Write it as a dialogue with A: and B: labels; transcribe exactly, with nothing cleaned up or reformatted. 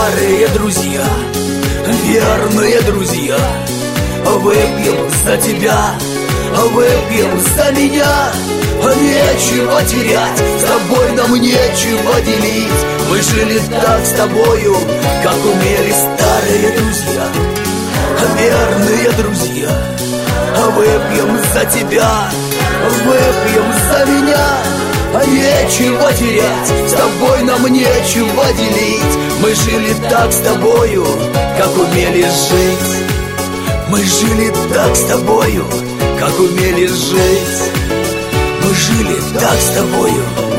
A: старые друзья, верные друзья. Выпьем за тебя, выпьем за меня. Нечего терять, с тобой нам нечего делить. Мы жили так с тобою, как умели старые друзья, верные друзья. Выпьем за тебя, выпьем за меня. Нечего терять, с тобой нам нечего делить. Мы жили так с тобою, как умели жить. Мы жили так с тобою, как умели жить. Мы жили так с тобою.